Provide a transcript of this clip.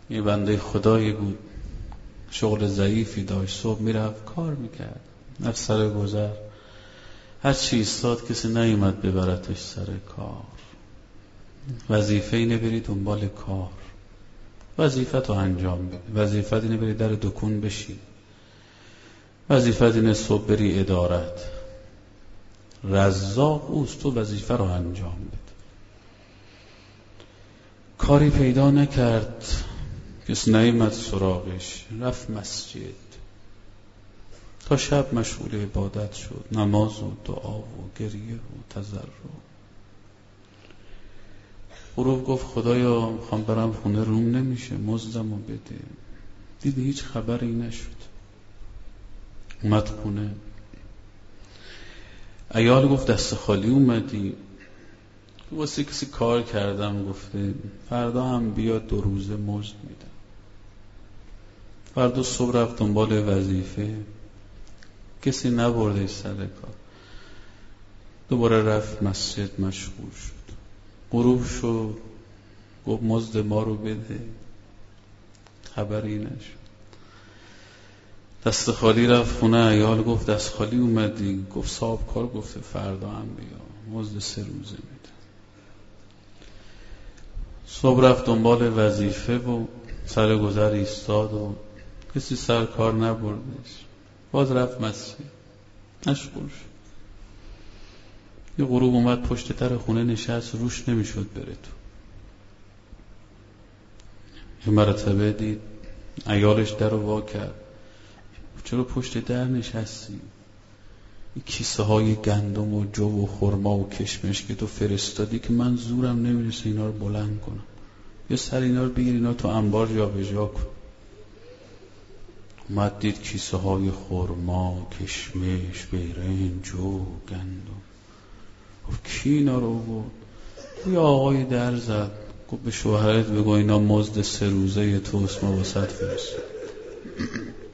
یه بنده خدایی بود، شغل ضعیفی داشت، صبح میرفت کار میکرد، از سر گذر هر چی ایستاد کسی نیومد ببرتش سر کار. وظیفه اینه بری دنبال کار، وظیفت رو انجام بده، وظیفت اینه بری در دکون بشین، وظیفت اینه صبح بری ادارت. رزاق اوست، تو وظیفه رو انجام بده. کاری پیدا نکرد، کس نیامد سراغش، رفت مسجد تا شب مشغول عبادت شد، نماز و دعا و گریه و تضرع. غروب گفت خدایا میخوام برم خونه، روم نمیشه، مزدمو بده. دیدی هیچ خبری نشد. اومد خونه، عیال گفت دست خالی اومدی؟ واسه کسی کار کردم، گفته فردا هم بیاد 2 روزه مزد میدم. فردا صبح رفت دنبال وظیفه، کسی نبرده سر کار. دوباره رفت مسجد مشغول شد. غروب شد، گفت مزد ما رو بده، خبری نشد. دست خالی رفت خونه، عیال گفت دست خالی اومدی؟ گفت صاحب کار گفته فردا هم بیا، مزد 3 روزه میده. صبح رفت دنبال وظیفه و سر گذر ایستاد و کسی سر کار نبردش. باز رفت مسجد مشغول شد. یه غروب اومد پشت در خونه نشست، روش نمیشد بره تو. یه مرتبه دید عیالش در رو وا کرد، چرا پشت در نشستی؟ این کیسه های گندم و جو و خرما و کشمش که تو فرستادی که من زورم نمیرسه اینا رو بلند کنم، یا سر اینا رو بگیر اینا تو انبار جابجا کن. اومد دید کیسه های خرما، کشمش، بیرنج، جو، گندم. گفت کی اینا رو بود؟ یه آقای در زد، گفت به شوهرت بگو اینا مزد 3 روزه توست، ما واسط فرست.